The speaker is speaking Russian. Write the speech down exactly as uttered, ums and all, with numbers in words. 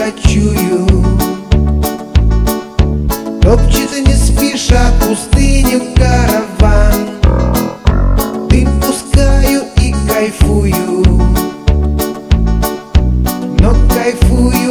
кочую. Топчет не спеша пустыню караван. Дым пускаю и кайфую, но кайфую